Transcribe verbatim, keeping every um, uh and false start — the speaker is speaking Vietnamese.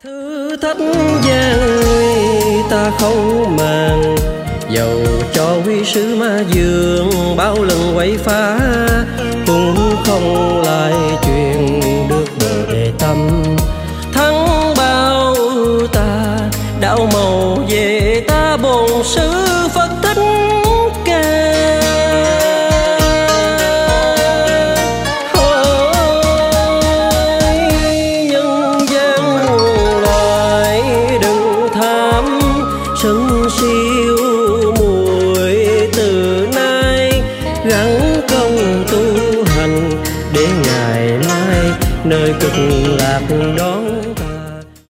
Thử thách gian nguy ta không màng, dầu cho quý sứ ma dương bao lần quậy phá, cũng không lại chuyện được bờ đề tâm. Thắng bao ta đạo màu về ta bổn sư Phật Thích Ca. Sân siêu muội từ nay gắng công tu hành, để ngày mai nơi cực lạc đón